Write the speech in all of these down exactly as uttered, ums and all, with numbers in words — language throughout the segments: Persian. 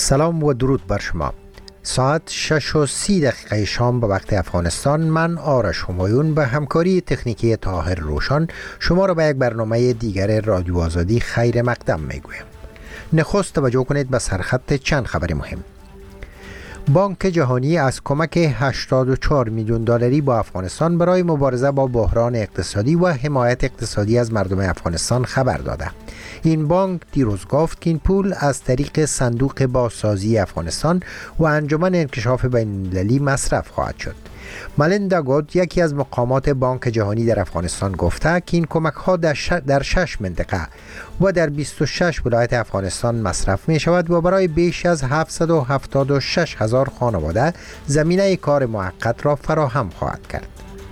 سلام و درود بر شما. ساعت شش و سی دقیقه شام به وقت افغانستان، من آرش همایون به همکاری تکنیکی طاهر روشن شما را به یک برنامه دیگر رادیو آزادی خیر مقدم میگویم. نخست توجه کنید به سرخط چند خبر مهم. بانک جهانی از کمک هشتاد و چهار میلیون دلاری با افغانستان برای مبارزه با بحران اقتصادی و حمایت اقتصادی از مردم افغانستان خبر داده. این بانک دیروز گفت که این پول از طریق صندوق بازسازی افغانستان و انجمن انکشاف بین‌المللی مصرف خواهد شد. ملیندا گوت، یکی از مقامات بانک جهانی در افغانستان، گفته که این کمک ها در, ش... در شش منطقه و در بیست و شش ولایت افغانستان مصرف می شود و برای بیش از هفتصد و هفتاد و شش هزار خانواده زمینه کار موقت را فراهم خواهد کرد.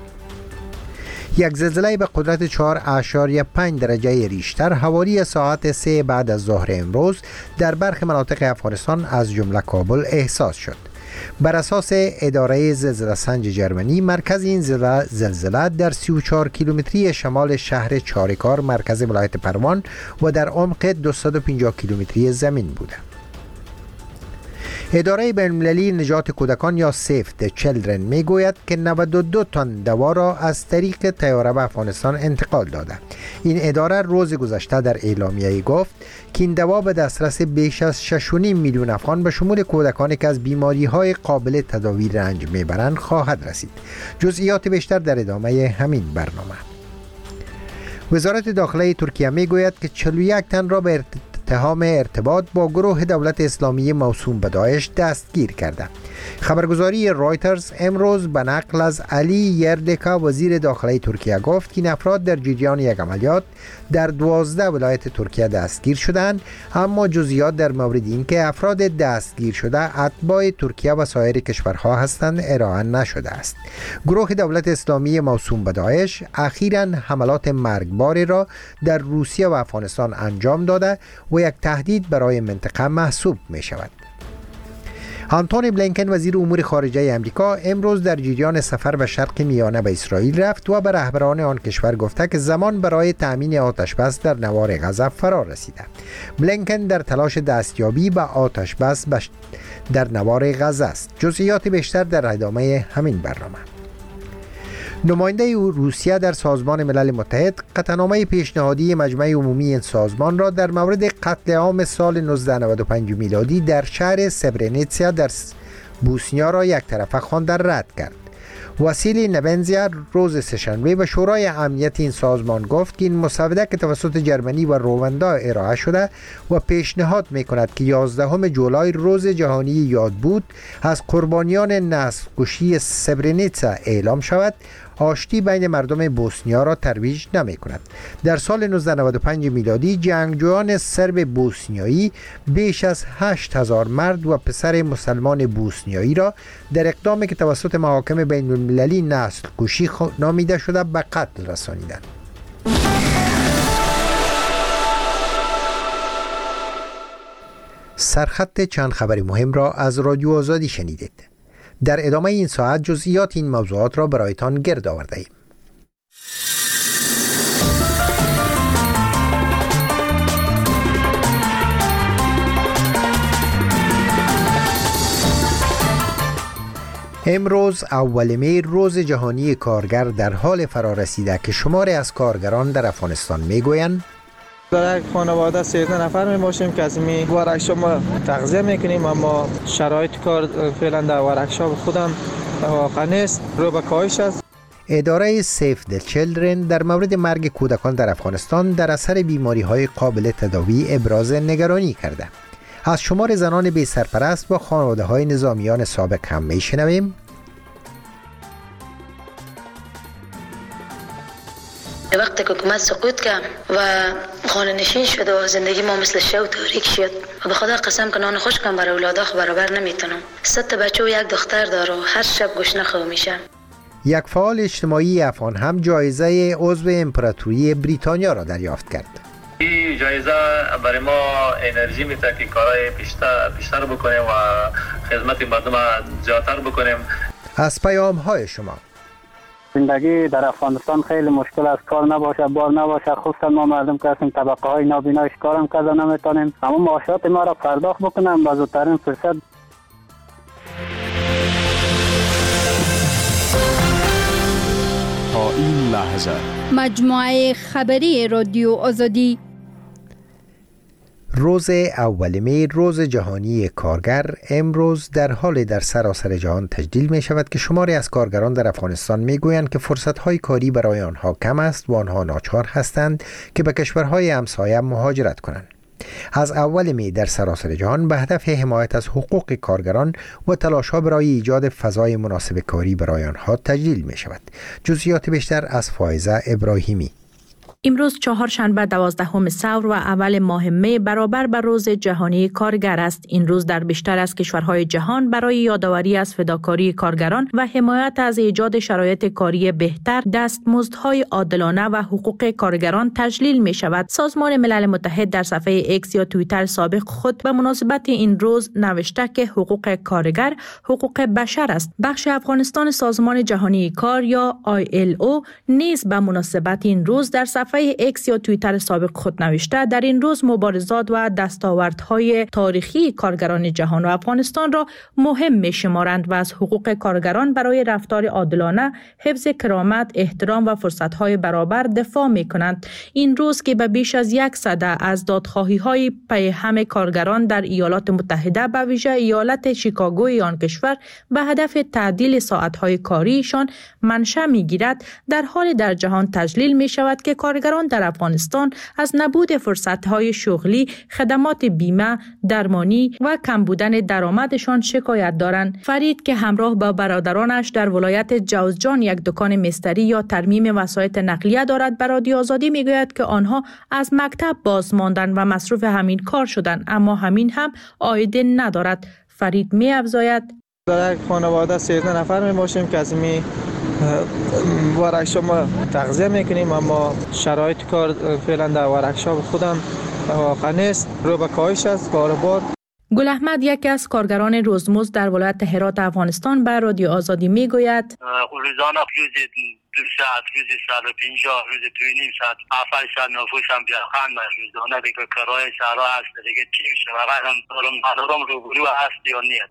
یک زلزله به قدرت چهار اعشاریه پنج درجه ریشتر حوالی ساعت سه بعد از ظهر امروز در برخی مناطق افغانستان از جمله کابل احساس شد. بر اساس اداره زلزله سنج جرمنی، مرکز این زلزله در سی و چهار کیلومتری شمال شهر چاریکار مرکز ولایت پروان و در عمق دویست و پنجاه کیلومتری زمین بوده. اداره بین‌المللی نجات کودکان یا سیف د چیلدرن می گوید که نود و دو تن دوا را از طریق طیاره به افغانستان انتقال داده. این اداره روز گذشته در اعلامیه گفت که این دوا به دسترس بیش از شش و نیم میلیون افغان به شمول کودکانی که از بیماری های قابل تداوی رنج میبرند خواهد رسید. جزئیات بیشتر در ادامه همین برنامه. وزارت داخله ترکیه می گوید که چهل و یک تن را به اتهام ارتباط با گروه دولت اسلامی موسوم به داعش دستگیر کرده. خبرگزاری رایترز امروز به نقل از علی یردکا وزیر داخله ترکیه گفت که این افراد در جریان یک عملیات در دوازده ولایت ترکیه دستگیر شدند، اما جزئیات در مورد اینکه افراد دستگیر شده اتباع ترکیه و سایر کشورها هستند ارائه نشده است. گروه دولت اسلامی موسوم به داعش اخیراً حملات مرگباری را در روسیه و افغانستان انجام داده و یک تهدید برای منطقه محسوب می شود. آنتونی بلینکن وزیر امور خارجه امریکا امروز در جریان سفر به شرق میانه به اسرائیل رفت و به رهبران آن کشور گفته که زمان برای تأمین آتش بس در نوار غزه فرا رسیده. بلینکن در تلاش دستیابی به آتش بس در نوار غزه است. جزئیات بیشتر در ادامه همین برنامه. نماینده روسیه در سازمان ملل متحد قطعنامه پیشنهادی مجمع عمومی این سازمان را در مورد قتل عام سال نوزده نود و پنج میلادی در شهر سبرنیتسیا در بوسنیا را یک طرفه خوانده رد کرد. واسیلی نبنزیا روز سه‌شنبه به شورای امنیت این سازمان گفت که این مسوده که توسط جرمنی و رواندا ارائه شده و پیشنهاد می‌کند که یازدهم جولای روز جهانی یاد بود از قربانیان نسل‌کشی سبرنیتسا اعلام شود، آشتی بین مردم بوسنیا را ترویج نمی کند. در سال نوزده نود و پنج میلادی جنگجویان سرب بوسنیایی بیش از هشت هزار مرد و پسر مسلمان بوسنیایی را در اقدامی که توسط محاکم بین المللی نسل کشی نامیده شده به قتل رسانیدند. سرخط چند خبر مهم را از رادیو آزادی شنیدید. در ادامه این ساعت جزئیات این موضوعات را برایتان گرد آورده ایم. امروز اول می روز جهانی کارگر در حال فرارسیده که شماری از کارگران در افغانستان میگویند در یک خانواده سیزده نفر می باشیم که از می ورکشاپ ما تغذیه میکنیم، اما شرایط کار فعلا در ورکشاپ خودم واقع نیست، رو به کاهش است. اداره سیف د چیلدرن در مورد مرگ کودکان در افغانستان در اثر بیماری های قابل تداوی ابراز نگرانی کرده. از شمار زنان بی سرپرست با خانواده های نظامیان سابق هم می شنویم. وقتی که حکومت سقوط کرد و خانه نشین شد و زندگی ما مثل شب تاریک شد و به خدا قسم که نان خوش کنم برای اولادا خو برابر نمیتونم. سه تا بچه و یک دختر داره و هر شب گشنه خو میشم. یک فعال اجتماعی افغان هم جایزه عضو امپراتوری بریتانیا را دریافت کرد. این جایزه برای ما انرژی میده که کارهای بیشتر بیشتر بکنیم و خدمت مردم زیادتر بکنیم. از پیام های شما زندگی در افغانستان خیلی مشکل است، کار نباشه، بار نباشه، خصوصا ما مردم که هستیم طبقه های نابینایش کارم کرده نمیتونیم، اما معاشات ما را پرداخت بکنم با زودترین فرصت. تا این لحظه مجموعه خبری رادیو آزادی. روز اول می، روز جهانی کارگر، امروز در حال در سراسر جهان تجلیل می شود که شماری از کارگران در افغانستان می گویند که فرصت‌های کاری برای آنها کم است و آنها ناچار هستند که به کشورهای همسایه مهاجرت کنند. از اول می در سراسر جهان به هدف حمایت از حقوق کارگران و تلاش‌ها برای ایجاد فضای مناسب کاری برای آنها تجلیل می شود. جزئیات بیشتر از فائزه ابراهیمی. امروز چهارشنبه دوازدهم ثور و اول ماه می برابر با روز جهانی کارگر است. این روز در بیشتر از کشورهای جهان برای یادآوری از فداکاری کارگران و حمایت از ایجاد شرایط کاری بهتر، دستمزدهای عادلانه و حقوق کارگران تجلیل می شود. سازمان ملل متحد در صفحه ایکس یا توییتر سابق خود به مناسبت این روز نوشته که حقوق کارگر حقوق بشر است. بخش افغانستان سازمان جهانی کار یا آی ال او نیز به مناسبت این روز در صفحه صفحه ایکس یا توییتر سابق خود نوشته در این روز مبارزات و دستاوردهای تاریخی کارگران جهان و افغانستان را مهم می شمارند و از حقوق کارگران برای رفتار عادلانه، حفظ کرامت، احترام و فرصتهای برابر دفاع می کنند. این روز که به بیش از یک سده از دادخواهی های پیهم کارگران در ایالات متحده به ویژه ایالت شیکاگوی آن کشور به هدف تعدیل ساعتهای کاریشان منشأ می گیرد، در حال در جهان تجلیل می شود که کارگران در افغانستان از نبود فرصت‌های شغلی، خدمات بیمه، درمانی و کم بودن درآمدشان شکایت دارند. فرید که همراه با برادرانش در ولایت جوزجان یک دکان مستری یا ترمیم وسایط نقلیه دارد، به رادیو آزادی میگوید که آنها از مکتب باز ماندند و مصروف همین کار شدند، اما همین هم عایده ندارد. فرید می افزاید: در یک خانواده سیزده نفر می باشیم که از می ورکشاپ ما تغذیه میکنیم، اما شرایط کار فعلا در ورکشاپ خودم واقع نیست، رو به کاهش است کاروبار. گل احمد یکی از کارگران روزمزد در ولایت هرات افغانستان به رادیو آزادی میگوید: روزانه روز دو ساعت، روز ساعت پنجاه، روز دو نیم ساعت، افر ساعت نفوس هم بیاخان من روزانه دیگه کرای شهرها هست دیگه چی میشه و هم دارم دارم روبرو هست یا نیست.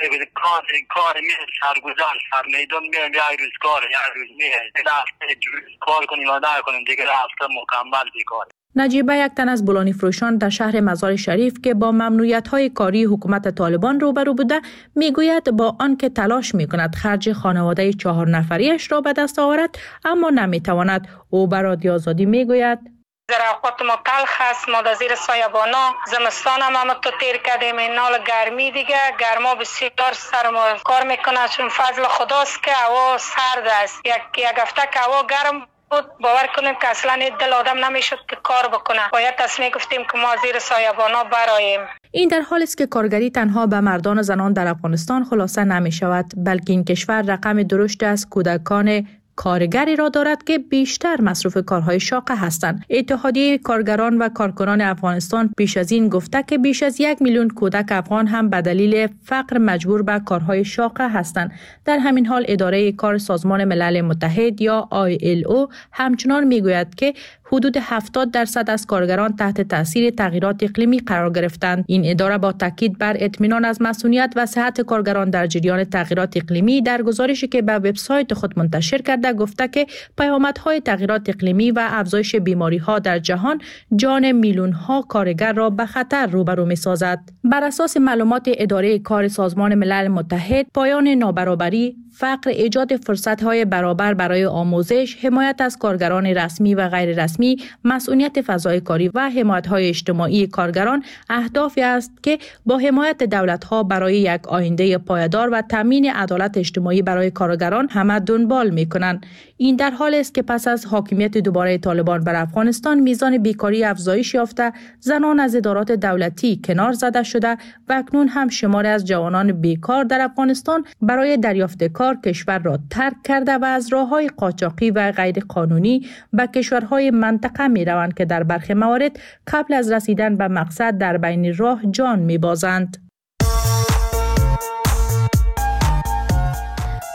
کار کار می سرگزار سر میدان میام یک روز کار یک روز میه دیگه هفته کار کنیم و نکنیم دیگه هفته مکمل بیکار. نجیبه یک تن از بولانی فروشان در شهر مزار شریف که با ممنوعیت‌های کاری حکومت طالبان روبرو بوده میگوید با آنکه تلاش میکند خرج خانواده چهار نفریش را به دست آورد اما نمیتواند. او به رادیو آزادی میگوید: زراعت ما تلخ است، ما در زیر سایبانا زمستان هم هم تو تیر کردیم، این نال گرمی دیگه گرما بسیار سرم کار میکنه، چون فضل خداست که هوا سرد است. یک یک هفته که هوا گرم بود باور کنیم که اصلا دل آدم نمیشد که کار بکنه. باید تصمیم گفتیم که ما زیر سایبانا براییم. این در حالی است که کارگری تنها به مردان و زنان در افغانستان خلاصه نمی شود، بلکه این کشور رقم درشت از کودکان کارگری را دارد که بیشتر مصروف کارهای شاقه هستند. اتحادیه کارگران و کارکنان افغانستان پیش از این گفته که بیش از یک میلیون کودک افغان هم به دلیل فقر مجبور به کارهای شاقه هستند. در همین حال اداره کار سازمان ملل متحد یا آی ال او همچنان میگوید که حدود هفتاد درصد از کارگران تحت تاثیر تغییرات اقلیمی قرار گرفتند. این اداره با تاکید بر اطمینان از مسئولیت و صحت کارگران در جریان تغییرات اقلیمی در گزارشی که به وبسایت خود منتشر کرده گفته که پیامدهای تغییرات اقلیمی و افزایش بیماری‌ها در جهان جان میلیون‌ها کارگر را به خطر روبرو می‌سازد. بر اساس معلومات اداره کار سازمان ملل متحد، پایان نابرابری، فقر، ایجاد فرصت‌های برابر برای آموزش، حمایت از کارگران رسمی و غیر رسمی، مسئولیت فضای کاری و حمایت‌های اجتماعی کارگران اهدافی است که با حمایت دولت‌ها برای یک آینده پایدار و تامین عدالت اجتماعی برای کارگران همه دنبال می‌کنند. این در حالی است که پس از حاکمیت دوباره طالبان بر افغانستان میزان بیکاری افزایش یافته، زنان از ادارات دولتی کنار زده شده و اکنون هم شماری از جوانان بیکار در افغانستان برای دریافت کار کشور را ترک کرده و از راه‌های قاچاقی و غیر قانونی به کشورهای منطقه می روند که در برخی موارد قبل از رسیدن به مقصد در بین راه جان می بازند.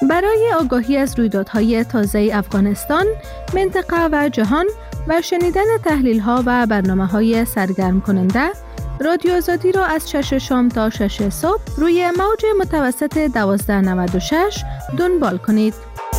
برای آگاهی از رویدادهای تازه افغانستان، منطقه و جهان و شنیدن تحلیل‌ها و برنامه‌های سرگرم کننده، رادیو آزادی را از شش شام تا شش صبح روی موج متوسط دوازده نود و شش دنبال کنید.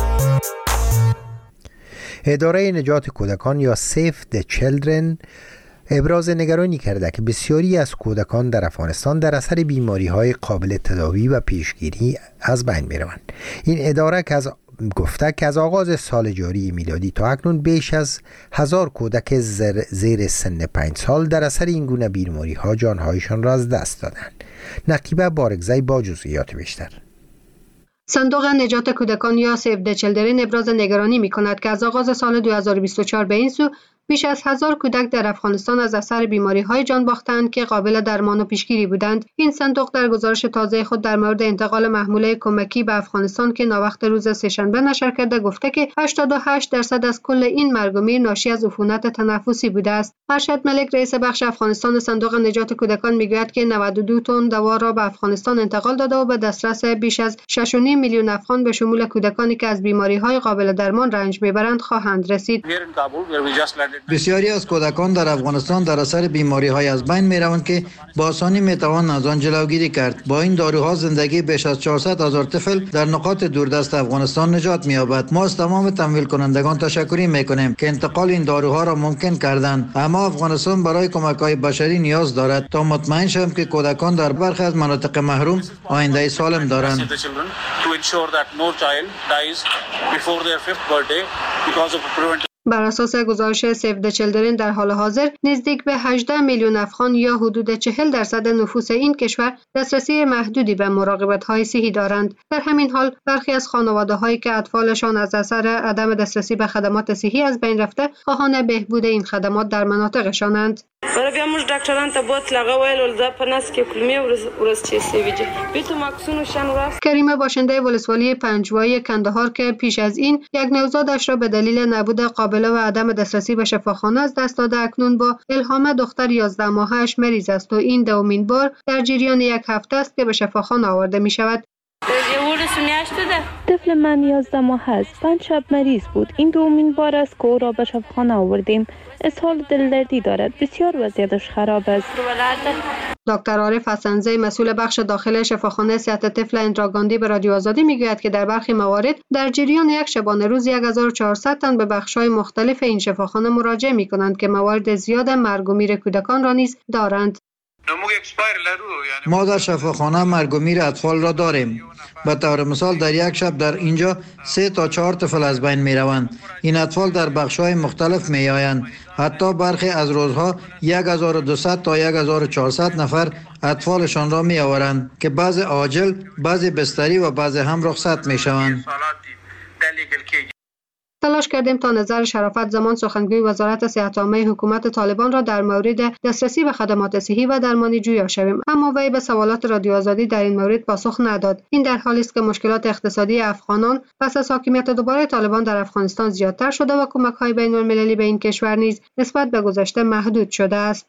اداره نجات کودکان یا سیف د چیلدرن ابراز نگرانی کرده که بسیاری از کودکان در افغانستان در اثر بیماری‌های قابل تداوی و پیشگیری از بین می‌روند. این اداره که از گفته که از آغاز سال جاری میلادی تا اکنون بیش از هزار کودک زیر سن پنج سال در اثر این گونه بیماری‌ها جانهایشان را از دست دادند. نقیبه بارگزی با جزئیات بیشتر. صندوق نجات کودکان یا سیو د چیلدرن ابراز نگرانی می‌کند که از آغاز سال دو هزار و بیست و چهار به این سو بیش از هزار کودک در افغانستان از اثر بیماری‌های جان باختند که قابل درمان و پیشگیری بودند. این صندوق در گزارش تازه خود در مورد انتقال محموله کمکی به افغانستان که ناوقت روز سه‌شنبه نشر کرده گفته که هشتاد و هشت درصد از کل این مرگ و میر ناشی از عفونت تنفسی بوده است. ارشد ملک رئیس بخش افغانستان صندوق نجات کودکان میگوید که نود و دو تن دوا را به افغانستان انتقال داده و به دسترس بیش از شش و نیم میلیون افغان به شمول کودکانی که از بیماری‌های قابل درمان رنج میبرند خواهند رسید. بسیاری از کودکان در افغانستان در اثر بیماری‌های از بین می‌روند که با آسانی می‌توان از آن جلوگیری کرد. با این داروها زندگی بیش از چهارصد هزار طفل در نقاط دوردست افغانستان نجات می‌یابد. ما از تمام تمویل کنندگان تشکر می‌کنیم که انتقال این داروها را ممکن کردند. اما افغانستان برای کمک‌های بشری نیاز دارد تا مطمئن شویم که کودکان در برخی از مناطق محروم آینده سالم دارند. بر اساس گزارش سیو د چیلدرن در حال حاضر نزدیک به هجده میلیون افغان یا حدود چهل درصد نفوس این کشور دسترسی محدودی به مراقبت‌های صحی دارند. در همین حال برخی از خانواده‌هایی که اطفالشان از اثر عدم دسترسی به خدمات صحی از بین رفته خواهان بهبود این خدمات در مناطقشانند. کریمه باشنده ولسوالی پنجوایی کندهار که پیش از این یک نوزادش را به دلیل نبود قابله و عدم دسترسی به شفاخانه از دست داده، اکنون با الهام دختر یازده ماهش مریض است و این دومین بار در جریان یک هفته است که به شفاخانه آورده می شود. طفل من یازده ماه است. پنج شب مریض بود. این دومین بار است که او را به شفاخانه آوردیم. اسهال دلدردی دارد. بسیار وضعیتش خراب است. دکتر عارف حسن‌زی مسئول بخش داخل شفاخانه صحت طفل اندراگاندی به رادیو آزادی میگوید که در برخی موارد در جریان یک شبانه روز یک هزار و چهارصد تن به بخش‌های مختلف این شفاخانه مراجعه می‌کنند که موارد زیاد مرگ و میر کودکان را نیز دارند. ما در شفاخانه مرگ و میر اطفال را داریم. به طور مثال در یک شب در اینجا سه تا چهار طفل از بین می روند. این اطفال در بخش‌های مختلف می آیند. حتی برخی از روزها یک هزار و دویست تا یک هزار و چهارصد نفر اطفالشان را می آورند که بعضی عاجل، بعضی بستری و بعضی هم رخصت می شوند. تلاش کردیم تا نظر شرافت زمان سخنگوی وزارت صحت عامه حکومت طالبان را در مورد دسترسی به خدمات صحی و درمانی جویا شویم، اما وی به سوالات رادیو آزادی در این مورد پاسخ نداد. این در حالی است که مشکلات اقتصادی افغانان پس از حاکمیت دوباره طالبان در افغانستان زیادتر شده و کمک‌های بین‌المللی به این کشور نیز نسبت به گذشته محدود شده است.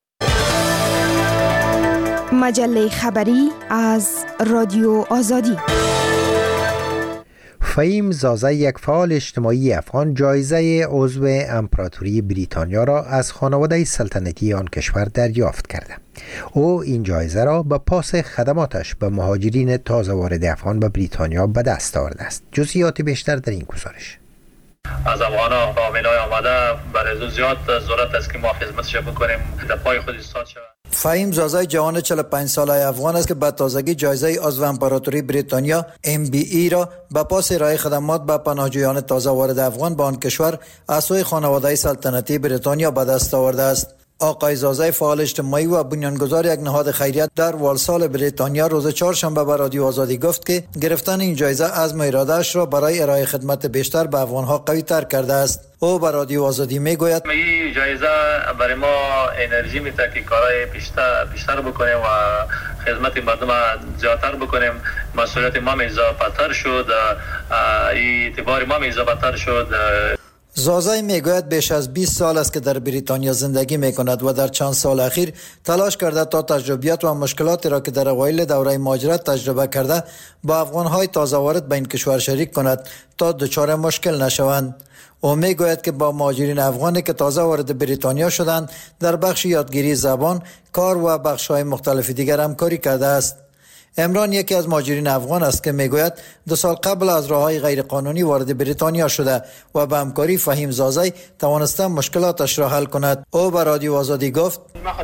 مجله خبری از رادیو آزادی. فهیم زازه، یک فعال اجتماعی افغان، جایزه عضو امپراتوری بریتانیا را از خانواده سلطنتی آن کشور دریافت کرده. او این جایزه را به پاس خدماتش به مهاجرین تازه وارد افغان به بریتانیا به دست آورده است. جزئیات بیشتر در این گزارش. از افغان‌ها فامیلای آمده برای زیاد ضرورت است که ما خدمتش بکنیم، در پای خود ایستاد شود. فهیم زازه جوان چهل و پنج ساله افغان است که به تازگی جایزه عضو امپراتوری بریتانیا ام بی ای را به پاس ارائه خدمات به پناهجویان تازه وارد افغان به آن کشور از سوی خانواده سلطنتی بریتانیا به دست آورده است. آقای زازه، فعال اجتماعی و بنیانگذار یک نهاد خیریت در والسال بریتانیا، روز چهارشنبه به رادیو آزادی گفت که گرفتن این جایزه عزم و اراده‌اش را برای ارائه خدمت بیشتر به افغان‌ها قوی تر کرده است. او به رادیو آزادی میگوید این جایزه برای ما انرژی میده که کارهای بیشتر بیشتر بکنیم و خدمت مردم زیادتر بکنیم. مسئولیت ما اضافه‌تر شد، اعتبار ما اضافه‌تر شد. زازای میگوید بیش از بیست سال است که در بریتانیا زندگی میکند و در چند سال اخیر تلاش کرده تا تجربیات و مشکلاتی را که در اوایل دوره مهاجرت تجربه کرده با افغانهای تازه وارد به این کشور شریک کند تا دچار مشکل نشوند. او میگوید که با مهاجرین افغانی که تازه وارد بریتانیا شدند در بخش یادگیری زبان، کار و بخش‌های مختلف دیگر همکاری کرده است. عمران یکی از مهاجرین افغان است که میگوید دو سال قبل از راههای غیرقانونی وارد بریتانیا شده و به همکاری فهیم زازای توانسته مشکلاتش را حل کند. او به رادیو آزادی گفت: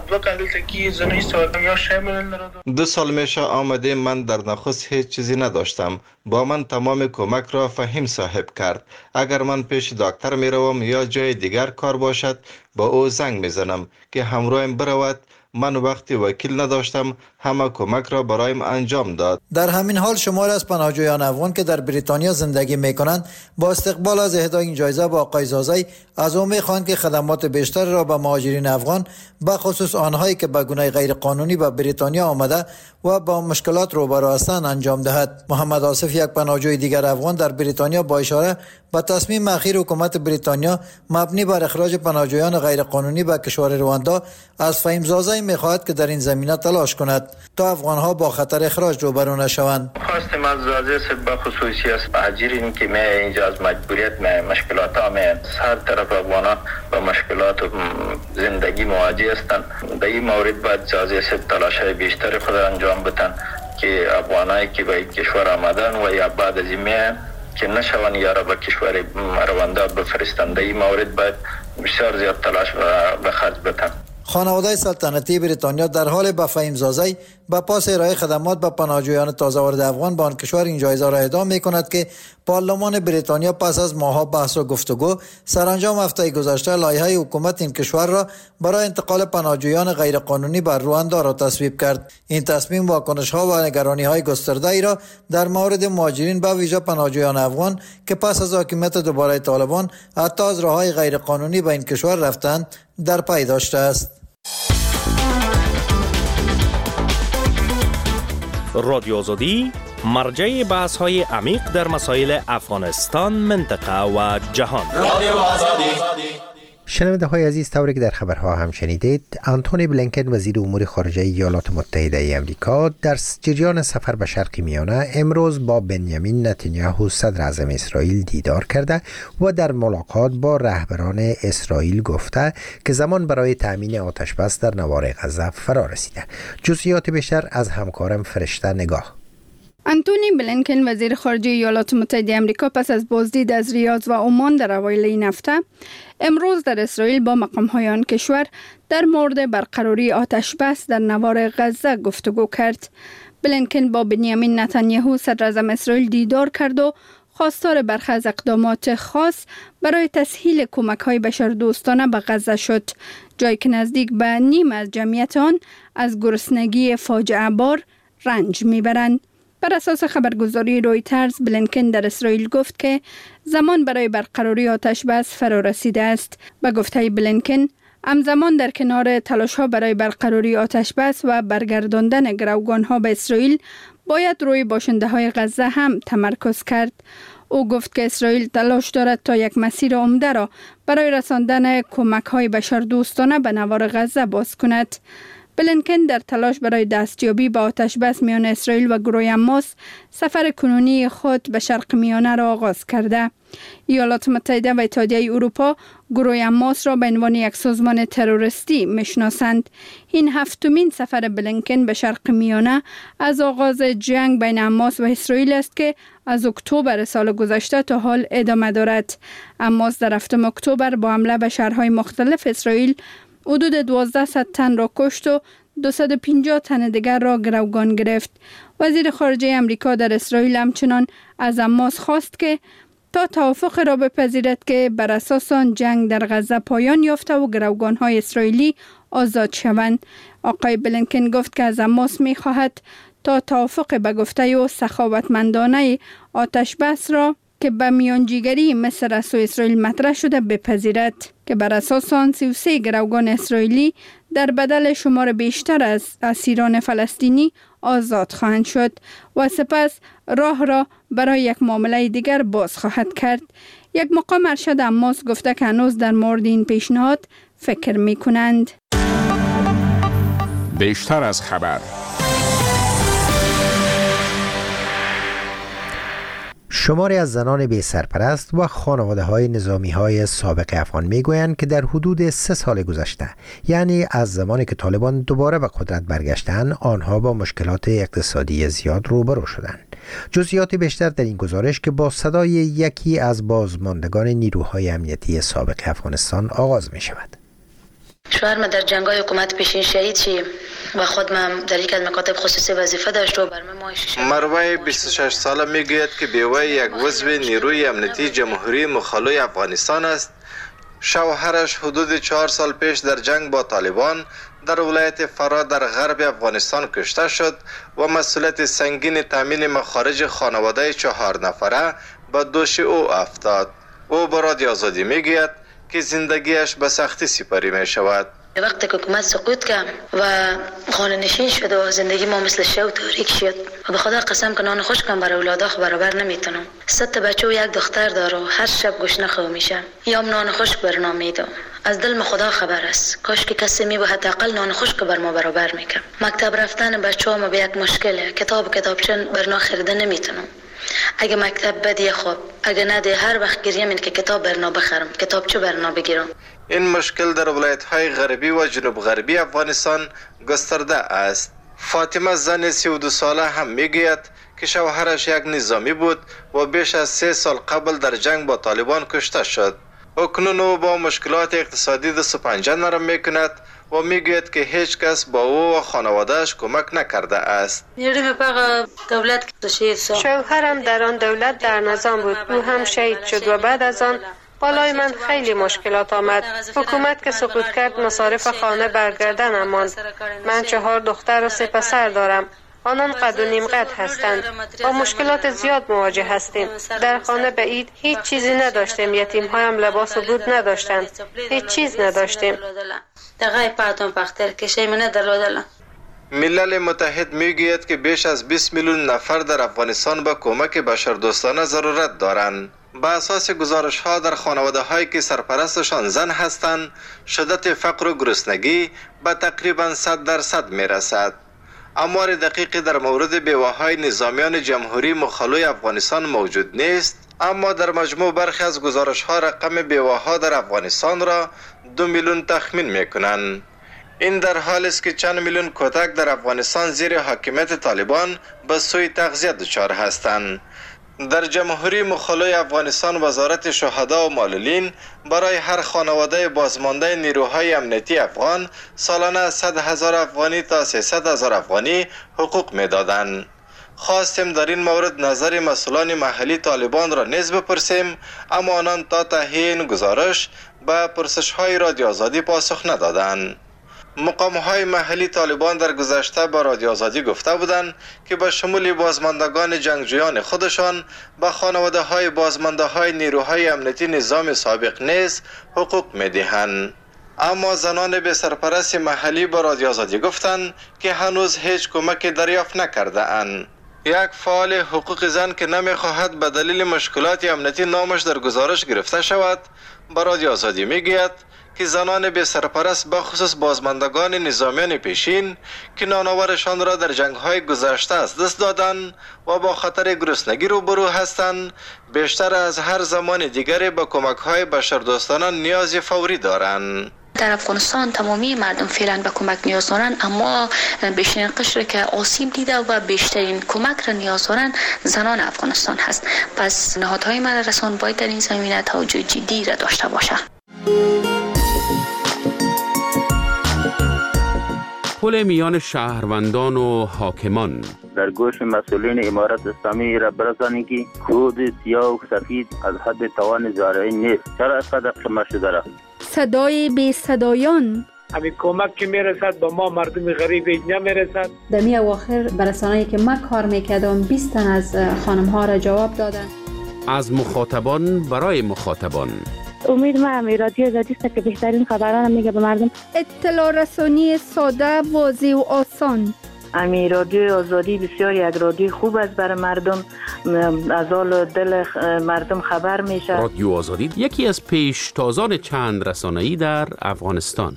دو سال میشه آمده، من در نخست هیچ چیزی نداشتم. با من تمام کمک را فهیم صاحب کرد. اگر من پیش دکتر میروم یا جای دیگر کار باشد با او زنگ میزنم که همراهم برود. من وقتی وکیل نداشتم همه کمک را برایم انجام داد. در همین حال شمار از پناهجویان افغان که در بریتانیا زندگی میکنند با استقبال از اهدای این جایزه با آقای زازای از او میخواهند که خدمات بیشتر را به مهاجرین افغان به خصوص آنهایی که به گونه غیر قانونی به بریتانیا آمده و با مشکلات روبرو هستند انجام دهد. محمد آصف، یک پناهجوی دیگر افغان در بریتانیا، با اشاره به تصمیم اخیر حکومت بریتانیا مبنی بر اخراج پناهجویان غیر قانونی به کشور رواندا از فهیم زازای میخواهد که در این زمینه تلاش کند تا افغانها با خطر اخراج روبرو نشوند. خواستم از زازای به خصوصی است مهاجرین که می اینجا از مجبوریت می مشکلات ها می هر طرف افغانها با مشکلات و زندگی مواجه هستند. در این مورد باید زازای تلاش های بیشتر خود انجام بدن که افغانایی که به کشور آمدن و یا بعد از این می که نشوند یا را به کشور رواندا بفرستند. در این مورد باید بسیار زیاد تلاش و خرج بدن. خانواده سلطنتی بریتانیا در حال به فهیم زازای به پاس ارائه خدمات به پناهجویان تازه وارد افغان به آن کشور این جایزه را اهدا می‌کند که پارلمان بریتانیا پس از ماه‌ها بحث و گفتگو سرانجام هفته گذشته لایحه حکومت این کشور را برای انتقال پناهجویان غیرقانونی بر رواندا را تصویب کرد. این تصمیم واکنش‌ها و نگرانی‌های گسترده‌ای را در مورد مهاجرین به ویژه پناهجویان افغان که پس از حاکمیت دوباره طالبان حتی از راه‌های غیرقانونی به این کشور رفتند در پی داشته است. رادیو آزادی مرجع بحث های عمیق در مسائل افغانستان، منطقه و جهان. رادیو آزادی. شنونده های عزیز، طوری که در خبرها هم شنیدید، آنتونی بلینکن وزیر امور خارجه ایالات متحده ای آمریکا در جریان سفر به شرق میانه امروز با بنیامین نتانیاهو صدر اعظم اسرائیل دیدار کرده و در ملاقات با رهبران اسرائیل گفته که زمان برای تأمین آتش بس در نوار غزه فرا رسیده. جزئیات بیشتر از همکارم فرشته نگاه. آنتونی بلینکن وزیر خارجه ایالات متحده آمریکا پس از بازدید از ریاض و عمان در اوایل این هفته امروز در اسرائیل با مقام‌های آن کشور در مورد برقراری آتش بس در نوار غزه گفتگو کرد. بلینکن با بنیامین نتانیاهو صدر اعظم اسرائیل دیدار کرد و خواستار برخی از اقدامات خاص برای تسهیل کمک‌های بشردوستانه به غزه شد، جایی که نزدیک به نیم از جمعیت آن از گرسنگی فاجعه بار رنج میبرند. بر اساس خبرگزاری رویترز، بلینکن در اسرائیل گفت که زمان برای برقراری آتش بس فرا رسیده است. به گفته بلینکن، همزمان در کنار تلاش‌ها برای برقراری آتش بس و برگرداندن گروگان‌ها به اسرائیل، باید روی باشنده‌های غزه هم تمرکز کرد. او گفت که اسرائیل تلاش دارد تا یک مسیر عمده را برای رساندن کمک‌های بشردوستانه به نوار غزه باز کند. بلینکن در تلاش برای دستیابی به آتش بس میان اسرائیل و گروه حماس سفر کنونی خود به شرق میانه را آغاز کرده. ایالات متحده و اتحادیه اروپا گروه حماس را به عنوان یک سازمان تروریستی میشناسند. این هفتمین سفر بلینکن به شرق میانه از آغاز جنگ بین حماس و اسرائیل است که از اکتبر سال گذشته تا حال ادامه دارد. حماس در هفتم اکتبر با حمله به شهرهای مختلف اسرائیل حدود دوازده تن را کشت و دویست و پنجاه تن دیگر را گروگان گرفت. وزیر خارجه امریکا در اسرائیل همچنان از حماس خواست که تا توافق را بپذیرد که بر اساس آن جنگ در غزه پایان یافته و گروگان‌های اسرائیلی آزاد شوند. آقای بلینکن گفت که از حماس می‌خواهد تا توافق به گفته او سخاوتمندانه آتش بس را که به میانجیگری مصر از سوی اسرائیل مطرح شده بپذیرد که بر اساس آن سی و سه گروگان اسرائیلی در بدل شمار بیشتر از اسیران فلسطینی آزاد خواهند شد و سپس راه را برای یک معامله دیگر باز خواهد کرد. یک مقام ارشد اماس گفته که هنوز در مورد این پیشنهاد فکر می کنند. بیشتر از خبر. شماری از زنان بی سرپرست و خانواده های نظامی های سابق افغان می گویند که در حدود سه سال گذشته، یعنی از زمانی که طالبان دوباره به قدرت برگشتند، آنها با مشکلات اقتصادی زیاد روبرو شدند. جزئیات بیشتر در این گزارش که با صدای یکی از بازماندگان نیروهای امنیتی سابق افغانستان آغاز می شود. شوهرم در جنگ‌های حکومت پیشین شهید شد و خودم در یک از مکاتب خصوصی وظیفه داشت و برنامه ماه شش. مروه بیست و شش ساله میگوید که بیوه یک عضو نیروی امنیتی جمهوری مخالف افغانستان است. شوهرش حدود چهار سال پیش در جنگ با طالبان در ولایت فرا در غرب افغانستان کشته شد و مسئولیت سنگین تامین مخارج خانواده چهار نفره به دوش او افتاد. او به رادیو آزادی میگوید که زندگیش به سختی سپری می شود. وقتی که حکومت سقوط کرد و خانه نشین شد و زندگی ما مثل شو تاریک شد و به خدا قسم که نان خوش کنم برای اولادا خو برابر نمیتونم. سه تا بچه و یک دختر داره و هر شب گشنه خو میشه. یا نان خوش برنامه میدم. از دل ما خدا خبر است. کاش که کسی می بود حداقل نان خوش که بر ما برابر میکنه. مکتب رفتن بچه‌ها به یک مشکله. کتاب کتابچه برنا خریده نمیتونم. اگه مکتب بدی خوب، اگه نده هر وقت گریه من که کتاب برنا بخرم، کتاب چه برنا بگیرم. این مشکل در ولایت‌های غربی و جنوب غربی افغانستان گسترده است. فاطمه زن سی و دو ساله هم میگوید که شوهرش یک نظامی بود و بیش از سه سال قبل در جنگ با طالبان کشته شد. اکنون او با مشکلات اقتصادی دست و پنجه نرم میکند و میگوید که هیچ کس با او و خانوادهش کمک نکرده است. شوهرم در آن دولت در نظام بود. او هم شهید شد و بعد از آن بالای من خیلی مشکلات آمد. حکومت که سقوط کرد مصارف خانه برگردن ماند. من چهار دختر و سه پسر دارم. آنان قد و نیم قد هستند. با مشکلات زیاد مواجه هستیم. در خانه به عید هیچ چیزی نداشتیم. یتیم هایم لباس و بود نداشتند. هیچ چیز نداشتیم. ملل متحد میگوید که بیش از بیست میلیون نفر در افغانستان به کمک بشردوستانه ضرورت دارند. به اساس گزارش ها در خانواده هایی که سرپرستشان زن هستند، شدت فقر و گرسنگی به تقریبا صد درصد می رسد. آمار دقیقی در مورد بیواهای نظامیان جمهوری مخالف افغانستان موجود نیست، اما در مجموع برخی از گزارش ها رقم بیواها در افغانستان را دو میلیون تخمین می کنند. این در حالی است که چند میلیون کودک در افغانستان زیر حاکمیت طالبان به سوی تغذیه دچار هستند. در جمهوری مخالف افغانستان وزارت شهدا و معلولین برای هر خانواده بازمانده نیروهای امنیتی افغان سالانه صد هزار افغانی تا سیصد هزار افغانی حقوق می‌دادند. خواستیم در این مورد نظر مسئولان محلی طالبان را نیز بپرسیم، اما آنان تا تهیه این گزارش به پرسش‌های رادیو آزادی پاسخ ندادند. مقام‌های محلی طالبان در گذشته با رادیو آزادی گفته بودند که به شمول بازماندگان جنگجویان خودشان به خانواده‌های بازمانده‌های نیروهای امنیتی نظام سابق نیز حقوق می‌دهند. اما زنان به سرپرست محلی با رادیو آزادی گفتند که هنوز هیچ کمکی دریافت نکرده اند. یک فعال حقوق زن که نمی‌خواهد به دلیل مشکلات امنیتی نامش در گزارش گرفته شود، با رادیو آزادی می‌گوید که زنان به سرپرست به خصوص بازماندگان نظامیان پیشین که نانآورشان را در جنگ‌های گذشته از دست دادند و با خطر گرسنگی روبرو هستند، بیشتر از هر زمان دیگری به کمک‌های بشردوستانه نیاز فوری دارند. در افغانستان تمامی مردم فعلا به کمک نیاز دارند، اما بیشترین قشری که آسیب دیده و بیشترین کمک را نیاز دارند زنان افغانستان هست. پس نهادهای من رسان باید در این زمینه توجه جدی را داشته باشه. پل میان شهروندان و حاکمان در گوش مسئولین امارت اسلامی را برسانید که کود سیاه و سفید از حد توان زارعی نیست. چرا اینقدر شما شده را؟ صدای بی صدایان همین کمک که میرسد با ما مردم غریب نمیرسد. در می اواخر برسانه‌ای که من کار میکردم بیست تن از خانم ها را جواب دادن. از مخاطبان برای مخاطبان. امید ما رادیو آزادی است که بهترین خبران میگه به مردم. اطلاع رسانی ساده، واضح و آسان. امی رادیو آزادی بسیار یک رادیو خوب است برای مردم، از حال دل مردم خبر میشه. رادیو آزادی یکی از پیشتازان چند رسانه‌ای در افغانستان.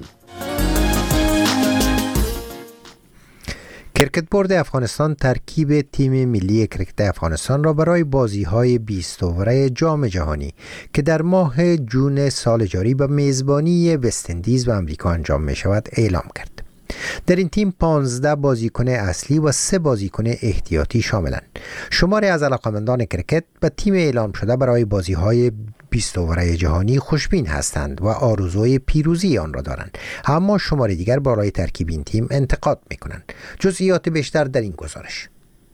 کرکت بورد افغانستان ترکیب تیم ملی کرکت افغانستان را برای بازی‌های بیست اوره جام جهانی که در ماه جون سال جاری به میزبانی وست اندیز و آمریکا انجام می‌شود اعلام کرد. در این تیم پانزده بازیکن اصلی و سه بازیکن احتیاطی شاملند. شماری از علاقه‌مندان کرکت به تیم اعلام شده برای بازی‌های بیست اوره جهانی خوشبین هستند و آرزوی پیروزی آن را دارند، اما شماری دیگر برای ترکیب این تیم انتقاد می‌کنند. جزئیات بیشتر در این گزارش.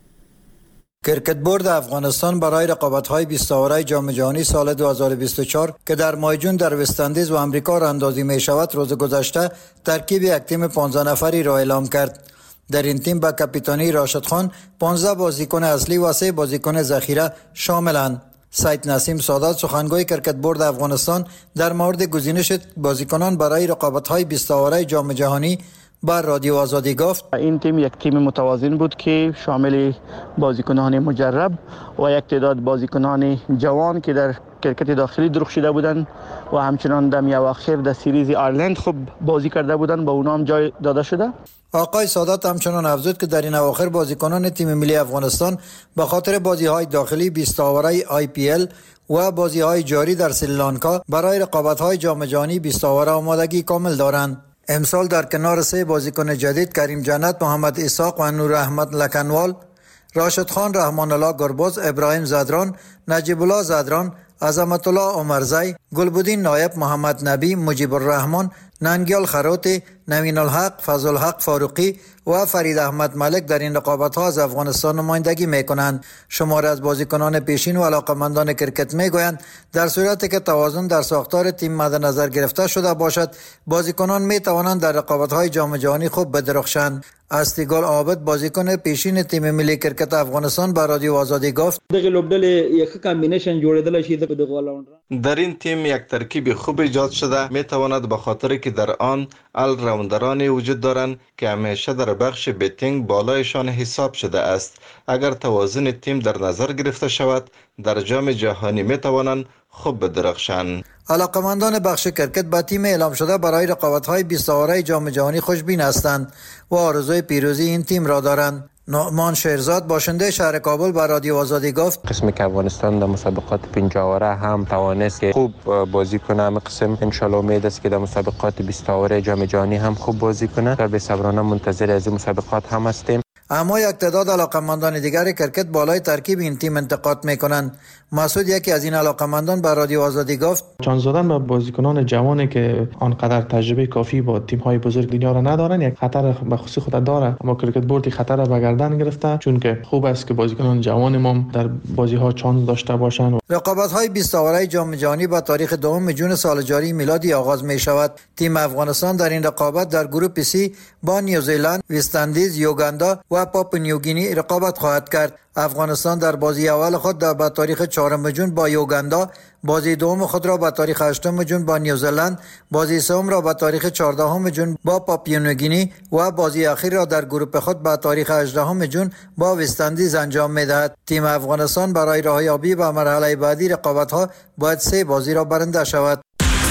کرکت بورد افغانستان برای رقابت‌های بیست اوره جام جهانی سال دو هزار و بیست و چهار که در ماه جون در وست اندیز و آمریکا راه‌اندازی می‌شود روز گذشته ترکیب یک تیم پانزده نفری را اعلام کرد. در این تیم با کاپیتانی راشد خان پانزده بازیکن اصلی و سه بازیکن ذخیره شاملند. سید نسیم سادات سخنگوی کرکت بورد افغانستان در مورد گزینش بازیکنان برای رقابت‌های بیست اوره جام جهانی بر رادیو آزادی گفت این تیم یک تیم متوازن بود که شامل بازیکنان مجرب و یک تعداد بازیکنان جوان که در کرکت داخلی درخشیده بودند و همچنان در اواخر در سریز آیرلند خوب بازی کرده بودند، با اونها هم جای داده شده. آقای سادات همچنان افزود که در این اواخر بازیکنان تیم ملی افغانستان به خاطر بازی‌های داخلی بیست اوره آی پی ال و بازی‌های جاری در سریلانکا برای رقابت‌های جام جهانی بیست اوره آمادگی کامل دارند. امسال در کنار سه بازیکن جدید کریم جنت، محمد اسحاق و نور احمد لکنوال، راشد خان، رحمان الله گربز، ابراهیم زدران، نجیب الله زدران، عظمت الله عمرزی، گلبدین نایب، محمد نبی، مجیب الرحمن، ننگیال خروتی، نوین الحق، فضل الحق فاروقی و فرید احمد ملک در این رقابت‌ها از افغانستان نمایندگی می‌کنند. شماری از بازیکنان پیشین و علاقه‌مندان کرکت می‌گویند در صورتی که توازن در ساختار تیم مد نظر گرفته شده باشد، بازیکنان می‌توانند در رقابت‌های جام جهانی خوب بدرخشند. استیگال عابد بازیکن پیشین تیم ملی کرکت افغانستان با رادیو آزادی گفت دغه لوبډل یک کمبینیشن جوړیدل شي د در این تیم یک ترکیب خوب ایجاد شده میتواند به خاطر که در آن ال راوندرانی وجود دارند که همیشه در بخش بیتینگ بالایشان حساب شده است. اگر توازن تیم در نظر گرفته شود در جام جهانی میتوانند خوب بدرخشند. علاقمندان بخش کرکت با تیم اعلام شده برای رقابت‌های بیست اوره جام جهانی خوشبین هستند و آرزوی پیروزی این تیم را دارند. نعمان شیرزاد باشنده شهر کابل با رادیو آزادی گفت قسمی که افغانستان در مسابقات پنجاه اوره هم توانست که خوب بازی کنه، هم قسم ان شاء الله امید است که در مسابقات بیست اوره جام جهانی هم خوب بازی کنه و به صبرانه منتظر از این مسابقات هم هستیم. اما یک تعداد علاقمندان دیگر کرکت بالای ترکیب این تیم انتقاد میکنند. مسعود یکی از این علاقمندان به رادیو آزادی گفت چانس دادن به بازیکنان جوانی که آنقدر تجربه کافی با تیم‌های بزرگ دنیا را ندارن یک خطر به خصوص خود داره، اما کرکت بورد خطر را به گردن گرفته، چون که خوب است که بازیکنان جوان ما در بازی‌ها چانس داشته باشند. رقابت‌های بیست اوره جام جهانی با تاریخ دوم جون سال جاری میلادی آغاز می‌شود. تیم افغانستان در این رقابت در گروه سی با نیوزیلند، وست اندیز، یوگاندا و پاپو نیوگینی رقابت خواهد کرد. افغانستان در بازی اول خود در با تاریخ چهارم جون با یوگاندا، بازی دوم خود را با تاریخ هشتم جون با نیوزیلند، بازی سوم را با تاریخ چهاردهم جون با پاپو نیوگینی و بازی اخیر را در گروه خود با تاریخ هجدهم جون با وست اندیز انجام می‌دهد. تیم افغانستان برای راهیابی به مرحله بعدی رقابت‌ها باید سه بازی را برنده شود.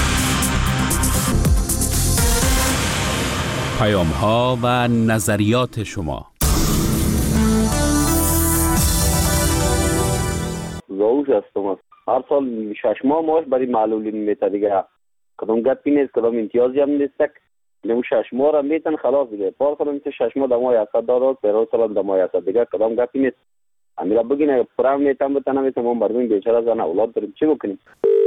پیام‌ها و نظریات شما. زوج هستم. هر سال شش ماه ماش برای معلولین میته دیگه. کدام گپی نیست، کدام امتیازی هم نیست. نمو شش ماه را میتن خلاص دیگه. پار کنم که شش ماه دمای اسد داره، پیرو سال دمای اسد دیگه کدام گپی نیست. امیرا بگین پرام میتم بتنم میتم ما مردم بیچاره زن اولاد داریم چی بکنیم؟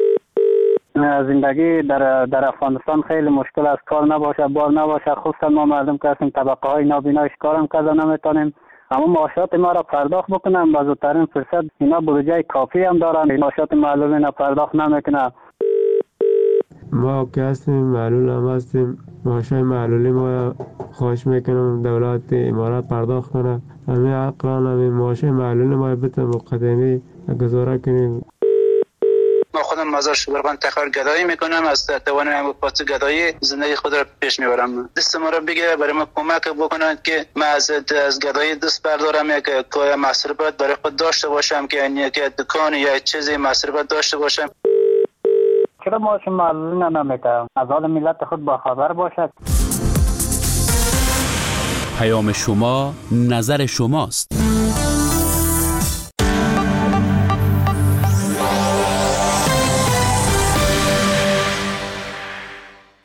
زندگی در در افغانستان خیلی مشکل است، کار نباشه، بار نباشه، خصوصا ما مردم که هستیم طبقه های نابینا کارم کردن نمیتونیم، اما معاشات ما را پرداخت بکنم با زودترین فرصت. اینا بودجه کافی هم دارن، معاشات معلولین را پرداخت نمیکنه. ما که هستیم معلول هم هستیم، معاشای معلولی ما خواهش میکنم دولت امارات پرداخت کنه، همین اقران همین معاشای معلولی ما بتن مقدمی گزاره کنیم. ما خودم مزار شبرغان تخار گدایی میکنم، از توانم پاس گدایی زندگی خود را پیش میبرم. دست ما را بگیره برای ما کمک بکنند که ما از از گدایی دست بردارم، یک کار مصرفات برای خود داشته باشم که یک دکان یا چیزی مصرفات داشته باشم. چرا ما شما معلوم نمیکنم از حال ملت خود با خبر باشد. پیام شما نظر شماست.